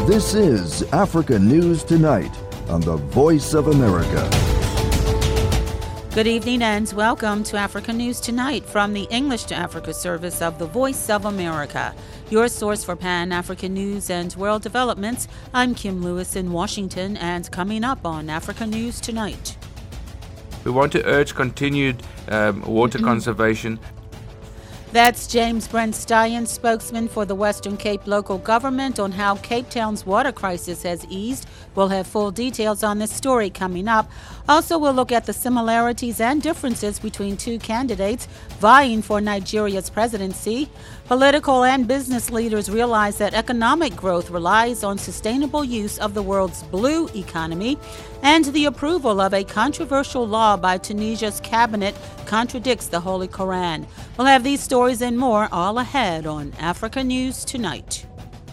This is Africa News Tonight on the Voice of America. Good evening and welcome to Africa News Tonight from the English to Africa service of the Voice of America. Your source for Pan-African news and world developments. I'm Kim Lewis in Washington, and coming up on Africa News Tonight. We want to urge continued water conservation. That's James Brent Steyan, spokesman for the Western Cape local government, on how Cape Town's water crisis has eased. We'll have full details on this story coming up. Also, we'll look at the similarities and differences between two candidates vying for Nigeria's presidency. Political and business leaders realize that economic growth relies on sustainable use of the world's blue economy, and the approval of a controversial law by Tunisia's cabinet contradicts the Holy Quran. We'll have these stories and more all ahead on Africa News Tonight.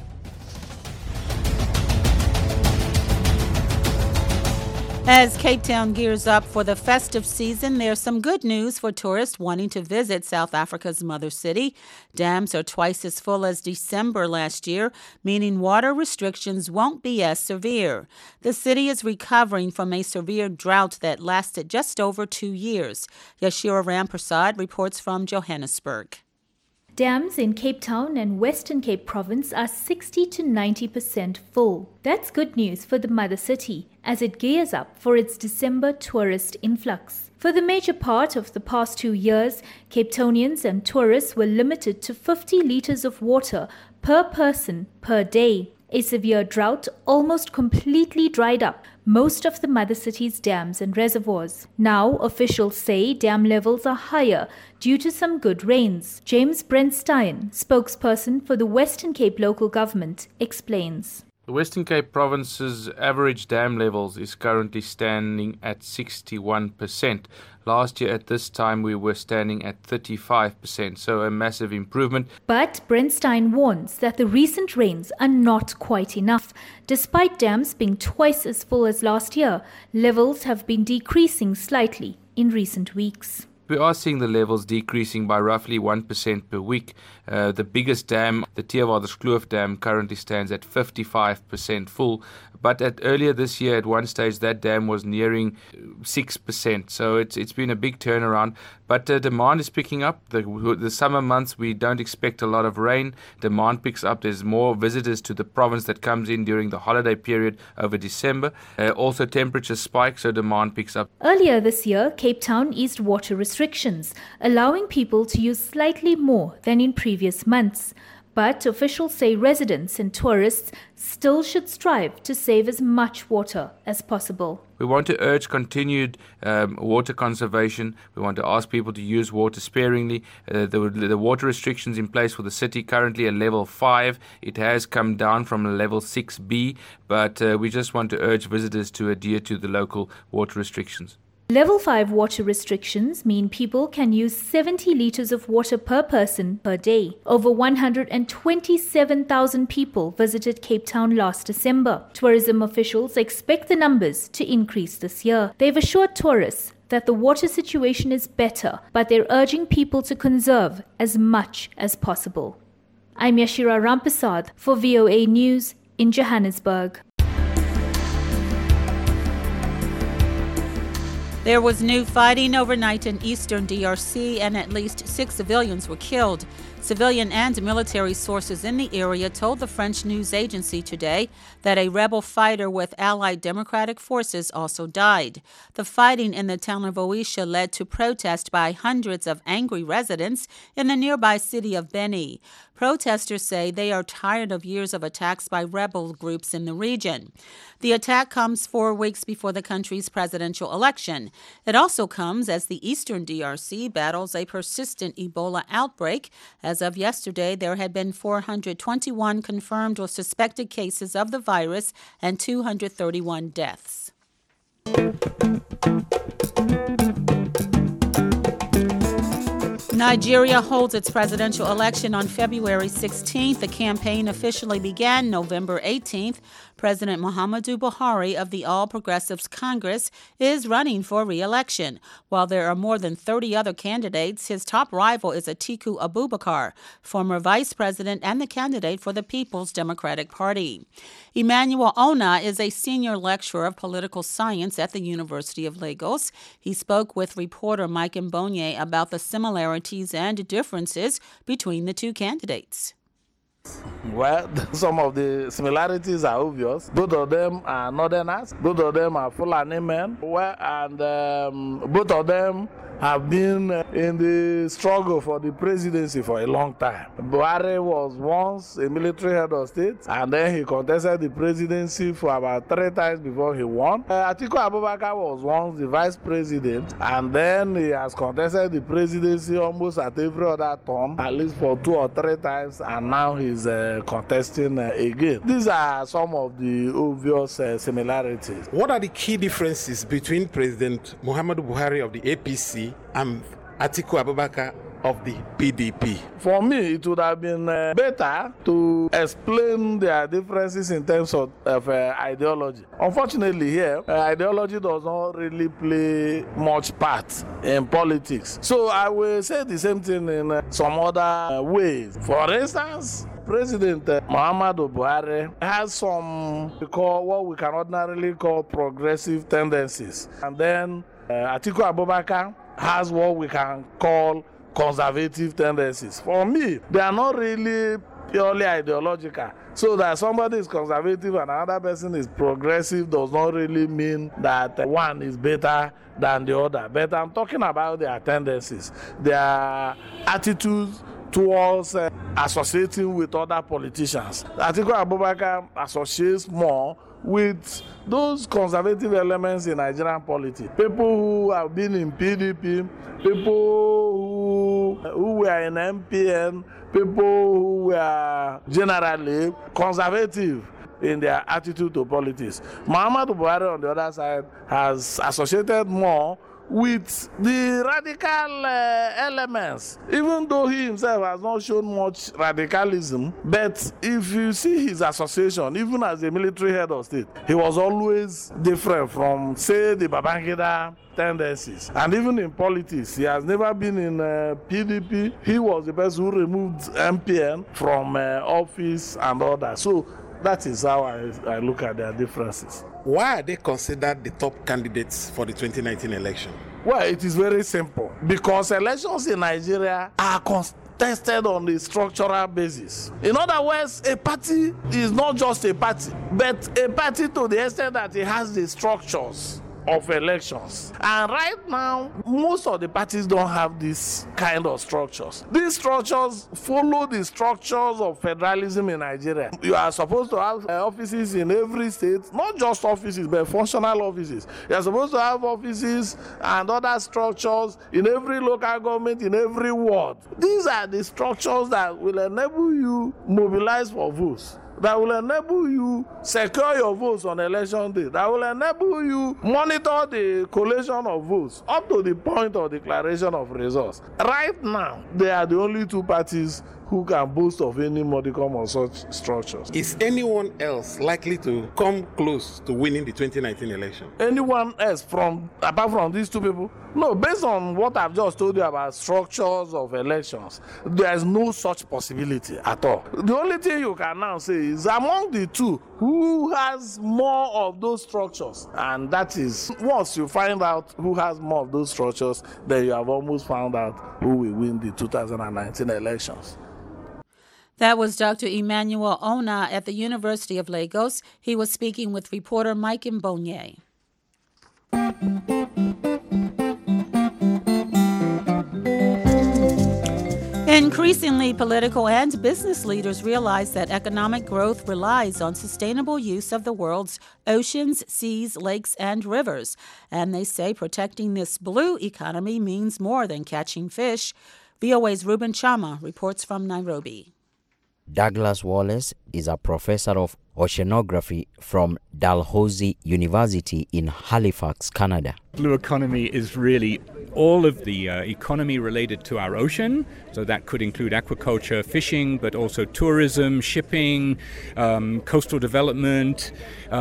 As Cape Town gears up for the festive season, there's some good news for tourists wanting to visit South Africa's mother city. Dams are twice as full as December last year, meaning water restrictions won't be as severe. The city is recovering from a severe drought that lasted just over 2 years. Yashira Rampersad reports from Johannesburg. Dams in Cape Town and Western Cape Province are 60 to 90% full. That's good news for the mother city as it gears up for its December tourist influx. For the major part of the past 2 years, Cape Townians and tourists were limited to 50 liters of water per person per day. A severe drought almost completely dried up most of the mother city's dams and reservoirs. Now, officials say dam levels are higher due to some good rains. James Brent Steyan, spokesperson for the Western Cape local government, explains. The Western Cape Province's average dam levels is currently standing at 61%. Last year at this time we were standing at 35%, so a massive improvement. But Brent Steyan warns that the recent rains are not quite enough. Despite dams being twice as full as last year, levels have been decreasing slightly in recent weeks. We are seeing the levels decreasing by roughly 1% per week. The biggest dam, the Theewaterskloof Dam, currently stands at 55% full. But earlier this year, at one stage, that dam was nearing 6%. So it's been a big turnaround. But demand is picking up. The summer months, we don't expect a lot of rain. Demand picks up. There's more visitors to the province that comes in during the holiday period over December. Also, temperatures spike, so demand picks up. Earlier this year, Cape Town eased water restrictions, allowing people to use slightly more than in previous months. But officials say residents and tourists still should strive to save as much water as possible. We want to urge continued water conservation. We want to ask people to use water sparingly. The water restrictions in place for the city currently at level 5. It has come down from level 6B, but we just want to urge visitors to adhere to the local water restrictions. Level 5 water restrictions mean people can use 70 liters of water per person per day. Over 127,000 people visited Cape Town last December. Tourism officials expect the numbers to increase this year. They've assured tourists that the water situation is better, but they're urging people to conserve as much as possible. I'm Yashira Rampersad for VOA News in Johannesburg. There was new fighting overnight in eastern DRC, and at least 6 civilians were killed. Civilian and military sources in the area told the French news agency today that a rebel fighter with allied democratic forces also died. The fighting in the town of Oisha led to protest by hundreds of angry residents in the nearby city of Beni. Protesters say they are tired of years of attacks by rebel groups in the region. The attack comes 4 weeks before the country's presidential election. It also comes as the eastern DRC battles a persistent Ebola outbreak. As of yesterday, there had been 421 confirmed or suspected cases of the virus and 231 deaths. Nigeria holds its presidential election on February 16th. The campaign officially began November 18th. President Muhammadu Buhari of the All Progressives Congress is running for re-election. While there are more than 30 other candidates, his top rival is Atiku Abubakar, former vice president and the candidate for the People's Democratic Party. Emmanuel Ona is a senior lecturer of political science at the University of Lagos. He spoke with reporter Mike Mbonye about the similarities and differences between the two candidates. Well, some of the similarities are obvious. Both of them are northerners. Both of them are Fulani men. Well, and both of them have been in the struggle for the presidency for a long time. Buhari was once a military head of state, and then he contested the presidency for about 3 times before he won. Atiku Abubakar was once the vice president, and then he has contested the presidency almost at every other term, at least for 2 or 3 times, and now he's contesting again. These are some of the obvious similarities. What are the key differences between President Muhammadu Buhari of the APC and Atiku Abubakar of the PDP? For me, it would have been better to explain their differences in terms of ideology. Unfortunately here, ideology does not really play much part in politics. So I will say the same thing in some other ways. For instance, President Muhammadu Buhari has some what we can ordinarily call progressive tendencies. And then Atiku Abubakar has what we can call conservative tendencies. For me, they are not really purely ideological. So that somebody is conservative and another person is progressive does not really mean that one is better than the other. But I'm talking about their tendencies, their attitudes towards associating with other politicians. Atiku Abubakar associates more with those conservative elements in Nigerian politics. People who have been in PDP, people who were in MPN, people who were generally conservative in their attitude to politics. Muhammadu Buhari, on the other side, has associated more with the radical elements, even though he himself has not shown much radicalism. But if you see his association, even as a military head of state, he was always different from, say, the Babangida tendencies. And even in politics, he has never been in PDP. He was the person who removed MPN from office and all that. So that is how I look at their differences. Why are they considered the top candidates for the 2019 election? Well, it is very simple. Because elections in Nigeria are contested on a structural basis. In other words, a party is not just a party, but a party to the extent that it has the structures of elections. And right now, most of the parties don't have this kind of structures. These structures follow the structures of federalism in Nigeria. You are supposed to have offices in every state, not just offices, but functional offices. You are supposed to have offices and other structures in every local government, in every ward. These are the structures that will enable you mobilize for votes, that will enable you secure your votes on election day, that will enable you monitor the collation of votes up to the point of declaration of results. Right now, they are the only 2 parties who can boast of any modicum of such structures. Is anyone else likely to come close to winning the 2019 election? Anyone else apart from these 2 people? No, based on what I've just told you about structures of elections, there is no such possibility at all. The only thing you can now say is among the 2, who has more of those structures? And that is, once you find out who has more of those structures, then you have almost found out who will win the 2019 elections. That was Dr. Emmanuel Ona at the University of Lagos. He was speaking with reporter Mike Mbonye. Increasingly, political and business leaders realize that economic growth relies on sustainable use of the world's oceans, seas, lakes, and rivers. And they say protecting this blue economy means more than catching fish. VOA's Ruben Chama reports from Nairobi. Douglas Wallace is a professor of oceanography from Dalhousie University in Halifax, Canada. Blue economy is really all of the economy related to our ocean. So that could include aquaculture, fishing, but also tourism, shipping, coastal development.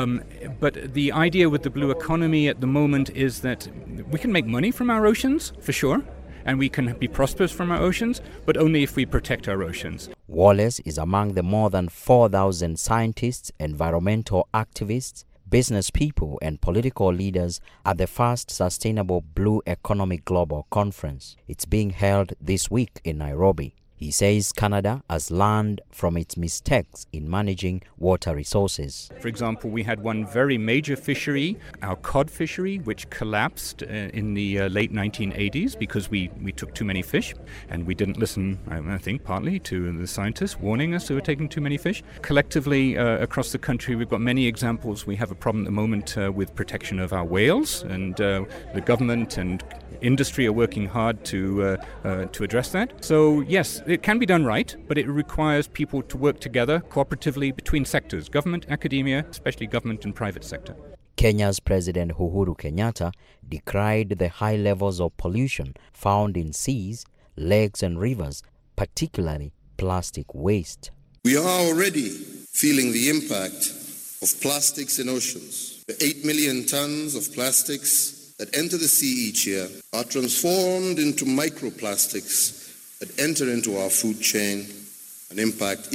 But the idea with the blue economy at the moment is that we can make money from our oceans, for sure, and we can be prosperous from our oceans, but only if we protect our oceans. Wallace is among the more than 4,000 scientists, environmental activists, business people and political leaders at the first Sustainable Blue Economy Global Conference. It's being held this week in Nairobi. He says Canada has learned from its mistakes in managing water resources. For example, we had one very major fishery, our cod fishery, which collapsed in the late 1980s because we took too many fish, and we didn't listen, I think, partly to the scientists warning us we were taking too many fish. Collectively, across the country, we've got many examples. We have a problem at the moment with protection of our whales, and the government and industry are working hard to address that. So yes, it can be done right, but it requires people to work together cooperatively between sectors, government, academia, especially government and private sector. Kenya's President Uhuru Kenyatta decried the high levels of pollution found in seas, lakes and rivers, particularly plastic waste. We are already feeling the impact of plastics in oceans. The 8 million tons of plastics that enter the sea each year are transformed into microplastics that enter into our food chain and impact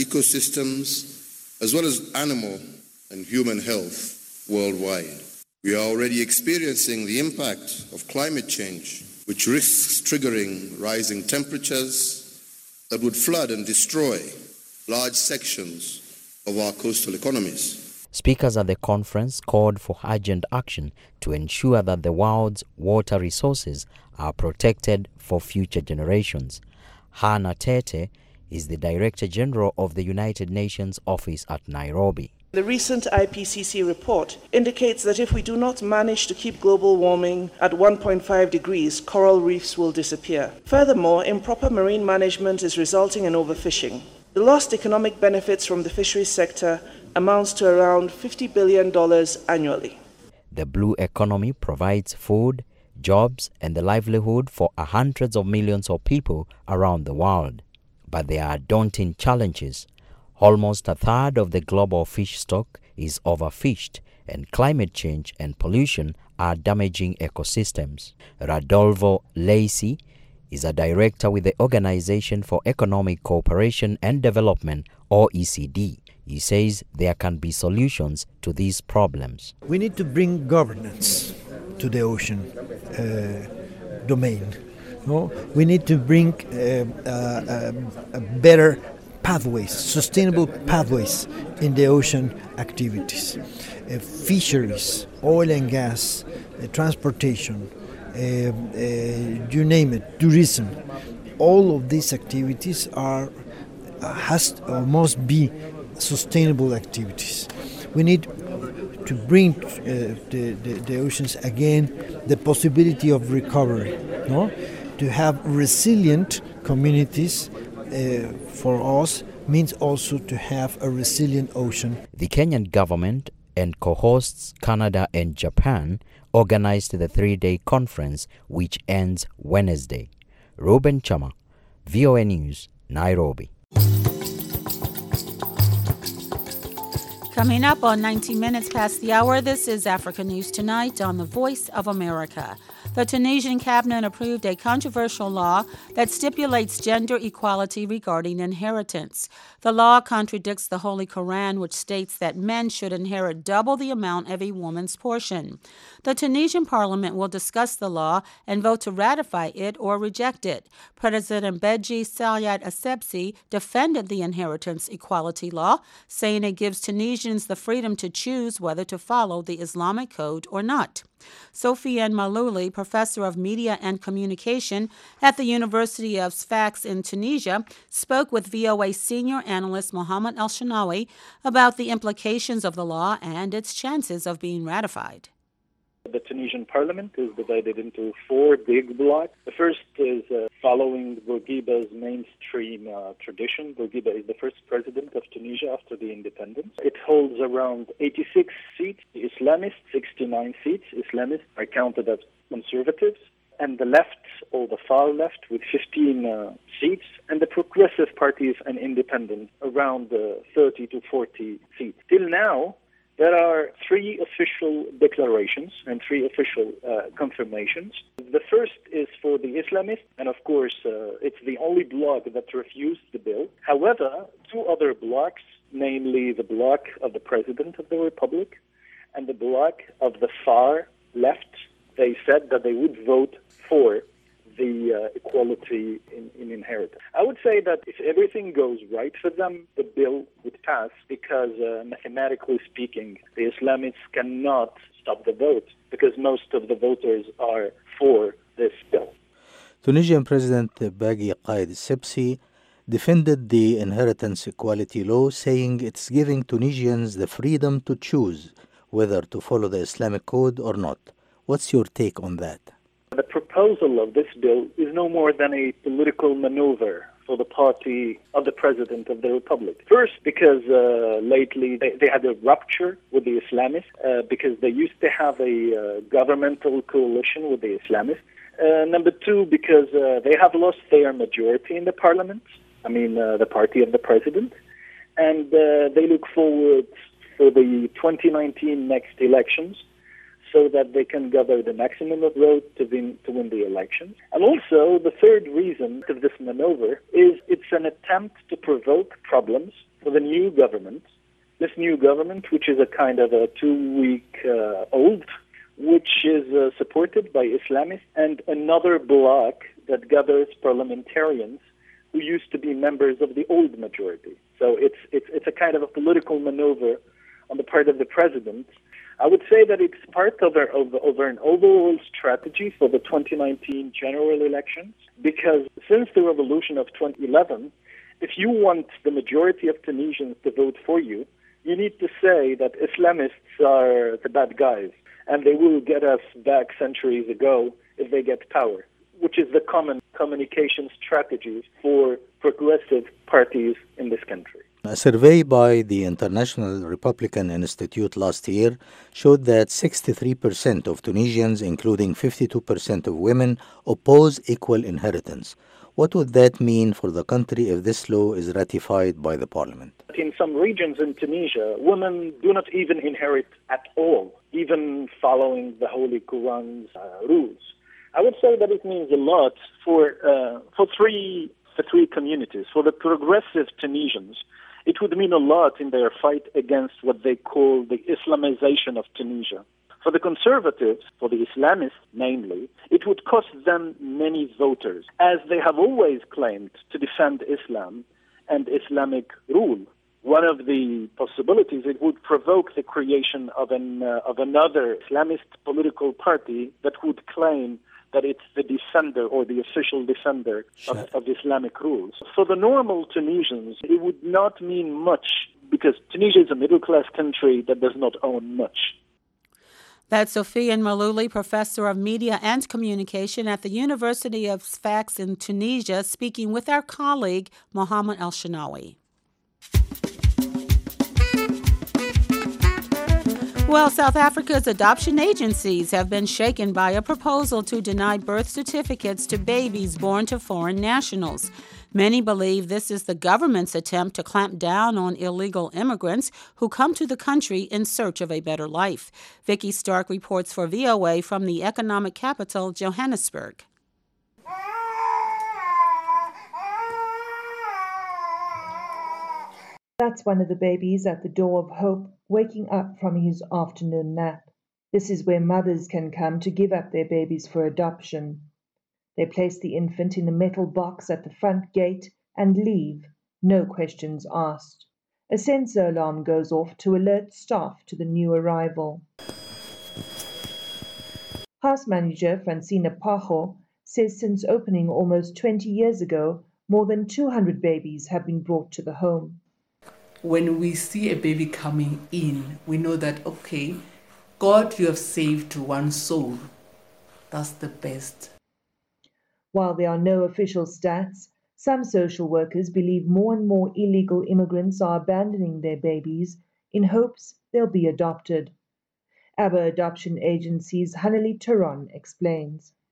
ecosystems as well as animal and human health worldwide. We are already experiencing the impact of climate change, which risks triggering rising temperatures that would flood and destroy large sections of our coastal economies. Speakers at the conference called for urgent action to ensure that the world's water resources are protected for future generations. Hannah Tete is the Director General of the United Nations office at Nairobi. The recent IPCC report indicates that if we do not manage to keep global warming at 1.5 degrees, coral reefs will disappear. Furthermore, improper marine management is resulting in overfishing. The lost economic benefits from the fisheries sector amounts to around $50 billion annually. The blue economy provides food, jobs, and the livelihood for hundreds of millions of people around the world. But there are daunting challenges. Almost a third of the global fish stock is overfished, and climate change and pollution are damaging ecosystems. Rodolfo Lacey is a director with the Organization for Economic Cooperation and Development, OECD. He says there can be solutions to these problems. We need to bring governance to the ocean domain. No? We need to bring better pathways, sustainable pathways in the ocean activities. Fisheries, oil and gas, transportation, you name it, tourism. All of these activities must be sustainable activities. We need to bring the oceans again the possibility of recovery, no? To have resilient communities for us means also to have a resilient ocean. The Kenyan government and co-hosts Canada and Japan organized the 3-day conference, which ends Wednesday. Ruben Chama, VOA News, Nairobi. Coming up on 19 minutes past the hour, this is Africa News Tonight on the Voice of America. The Tunisian cabinet approved a controversial law that stipulates gender equality regarding inheritance. The law contradicts the Holy Quran, which states that men should inherit double the amount of a woman's portion. The Tunisian parliament will discuss the law and vote to ratify it or reject it. President Beji Saïed Essebsi defended the inheritance equality law, saying it gives Tunisians the freedom to choose whether to follow the Islamic code or not. Soufiane Malouli, professor of media and communication at the University of Sfax in Tunisia, spoke with VOA senior analyst Mohammed El-Shanawi about the implications of the law and its chances of being ratified. The Tunisian parliament is divided into 4 big blocks. The first is following Bourguiba's mainstream tradition. Bourguiba is the first president of Tunisia after the independence. It holds around 86 seats. The Islamists, 69 seats. Islamists are counted as conservatives. and the left, or the far left, with 15 seats, and the progressive parties and independents around 30 to 40 seats. Till now, there are 3 official declarations and 3 official confirmations. The first is for the Islamists, and of course, it's the only bloc that refused the bill. However, 2 other blocs, namely the bloc of the President of the Republic and the bloc of the far left, they said that they would vote for the equality in inheritance. I would say that if everything goes right for them, the bill would pass because mathematically speaking, the Islamists cannot stop the vote because most of the voters are for this bill. Tunisian President Baghi Qaid Essebsi defended the inheritance equality law, saying it's giving Tunisians the freedom to choose whether to follow the Islamic code or not. What's your take on that? The proposal of this bill is no more than a political maneuver for the party of the President of the Republic. First, because lately they had a rupture with the Islamists because they used to have a governmental coalition with the Islamists. Number 2, because they have lost their majority in the parliament, the party of the President, and they look forward for the 2019 next elections so that they can gather the maximum of votes to win the election. And also, the third reason of this maneuver is it's an attempt to provoke problems for the new government. This new government, which is a kind of a 2-week old, which is supported by Islamists and another bloc that gathers parliamentarians who used to be members of the old majority. So it's a kind of a political maneuver on the part of the president. I would say that it's part of an overall strategy for the 2019 general elections, because since the revolution of 2011, if you want the majority of Tunisians to vote for you, you need to say that Islamists are the bad guys, and they will get us back centuries ago if they get power, which is the common communication strategy for progressive parties in this country. A survey by the International Republican Institute last year showed that 63% of Tunisians, including 52% of women, oppose equal inheritance. What would that mean for the country if this law is ratified by the parliament? In some regions in Tunisia, women do not even inherit at all, even following the Holy Quran's rules. I would say that it means a lot for three communities. For the progressive Tunisians, it would mean a lot in their fight against what they call the Islamization of Tunisia. For the conservatives, for the Islamists mainly, it would cost them many voters, as they have always claimed to defend Islam and Islamic rule. One of the possibilities, it would provoke the creation of another Islamist political party that would claim that it's the defender or the official defender of Islamic rules. For the normal Tunisians, it would not mean much because Tunisia is a middle-class country that does not own much. That's Soufiane Maalouli, professor of media and communication at the University of Sfax in Tunisia, speaking with our colleague, Mohammed El-Shinawi. Well, South Africa's adoption agencies have been shaken by a proposal to deny birth certificates to babies born to foreign nationals. Many believe this is the government's attempt to clamp down on illegal immigrants who come to the country in search of a better life. Vicky Stark reports for VOA from the economic capital, Johannesburg. That's one of the babies at the Door of Hope, waking up from his afternoon nap. This is where mothers can come to give up their babies for adoption. They place the infant in a metal box at the front gate and leave, no questions asked. A sensor alarm goes off to alert staff to the new arrival. House manager Francina Pajo says since opening almost 20 years ago, more than 200 babies have been brought to the home. When we see a baby coming in, we know that, okay, God, you have saved one soul. That's the best. While there are no official stats, some social workers believe more and more illegal immigrants are abandoning their babies in hopes they'll be adopted. ABBA Adoption Agency's Haneli Turon explains.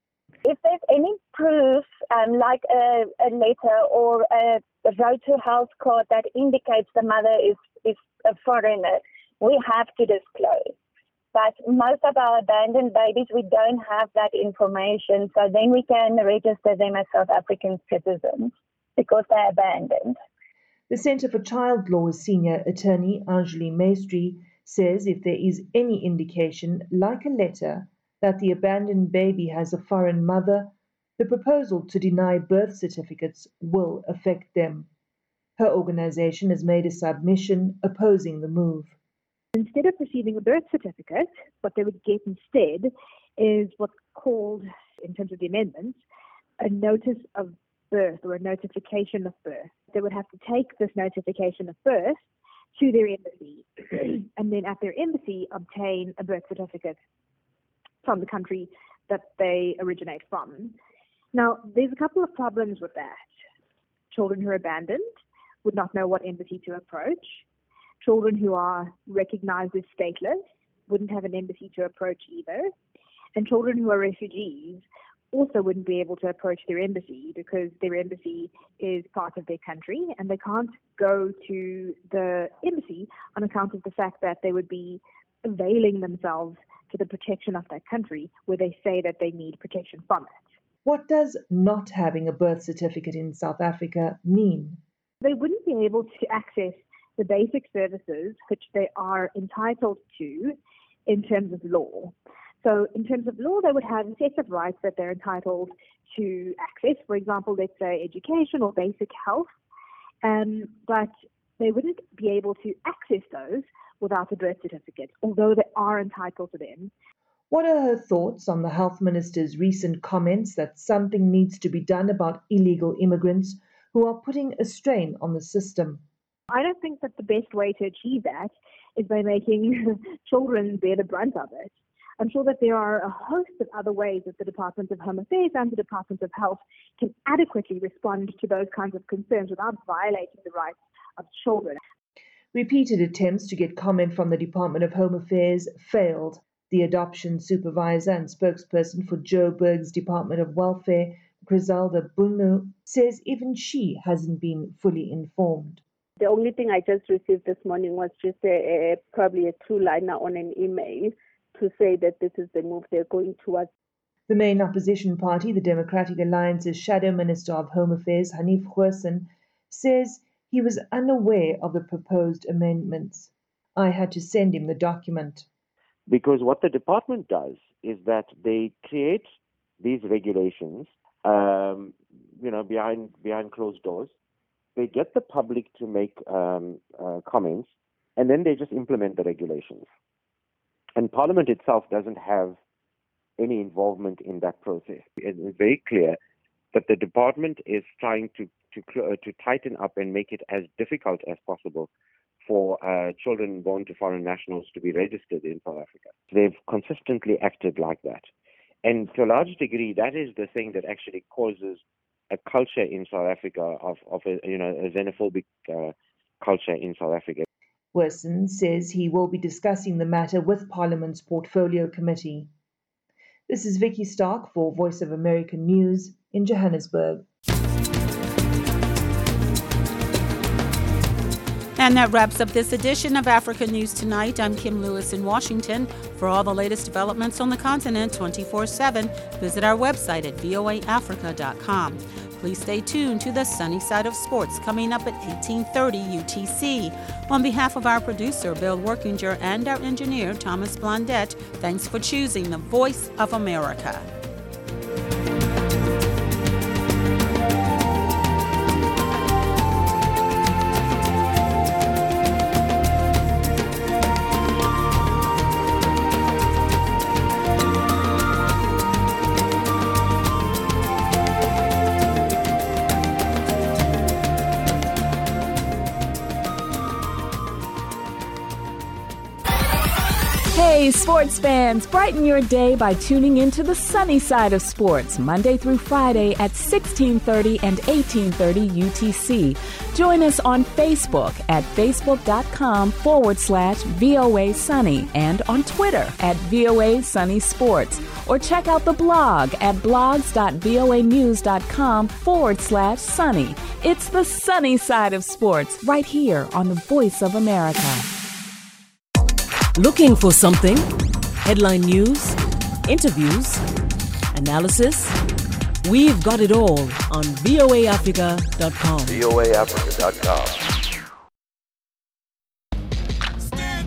If there's any proof, like a letter or a road to health card that indicates the mother is a foreigner, we have to disclose. But most of our abandoned babies, we don't have that information, so then we can register them as South African citizens because they're abandoned. The Centre for Child Law's senior attorney, Anjali Maestri, says if there is any indication, like a letter, that the abandoned baby has a foreign mother, the proposal to deny birth certificates will affect them. Her organization has made a submission opposing the move. Instead of receiving a birth certificate, what they would get instead is what's called, in terms of the amendments, a notice of birth or a notification of birth. They would have to take this notification of birth to their embassy and then at their embassy obtain a birth certificate from the country that they originate from. Now, there's a couple of problems with that. Children who are abandoned would not know what embassy to approach. Children who are recognized as stateless wouldn't have an embassy to approach either. And children who are refugees also wouldn't be able to approach their embassy because their embassy is part of their country and they can't go to the embassy on account of the fact that they would be availing themselves to the protection of that country where they say that they need protection from it. What does not having a birth certificate in South Africa mean? They wouldn't be able to access the basic services which they are entitled to in terms of law. So in terms of law, they would have a set of rights that they're entitled to access. For example, let's say education or basic health, but they wouldn't be able to access those without a birth certificate, although they are entitled to them. What are her thoughts on the Health Minister's recent comments that something needs to be done about illegal immigrants who are putting a strain on the system? I don't think that the best way to achieve that is by making children bear the brunt of it. I'm sure that there are a host of other ways that the Department of Home Affairs and the Department of Health can adequately respond to those kinds of concerns without violating the rights of children. Repeated attempts to get comment from the Department of Home Affairs failed. The adoption supervisor and spokesperson for Joburg's Department of Welfare, Griselda Bunu, says even she hasn't been fully informed. The only thing I just received this morning was just probably a two-liner on an email to say that this is the move they're going towards. The main opposition party, the Democratic Alliance's Shadow Minister of Home Affairs, Hanif Goosen, says he was unaware of the proposed amendments. I had to send him the document. Because what the department does is that they create these regulations, behind closed doors. They get the public to make comments, and then they just implement the regulations. And Parliament itself doesn't have any involvement in that process. It's very clear that the department is trying to tighten up and make it as difficult as possible for children born to foreign nationals to be registered in South Africa. They've consistently acted like that. And to a large degree, that is the thing that actually causes a culture in South Africa of a xenophobic culture in South Africa. Goosen says he will be discussing the matter with Parliament's Portfolio Committee. This is Vicky Stark for Voice of America News in Johannesburg. And that wraps up this edition of Africa News Tonight. I'm Kim Lewis in Washington. For all the latest developments on the continent 24/7, visit our website at voaafrica.com. Please stay tuned to the Sunny Side of Sports coming up at 18:30 UTC. On behalf of our producer, Bill Workinger, and our engineer, Thomas Blondett, thanks for choosing the Voice of America. Hey, sports fans, brighten your day by tuning into the sunny side of sports, Monday through Friday at 16:30 and 18:30 UTC. Join us on Facebook at facebook.com/VOA Sunny and on Twitter at VOA Sunny Sports. Or check out the blog at blogs.voanews.com/sunny. It's the sunny side of sports right here on the Voice of America. Looking for something? Headline news, interviews, analysis? We've got it all on voaafrica.com. voaafrica.com.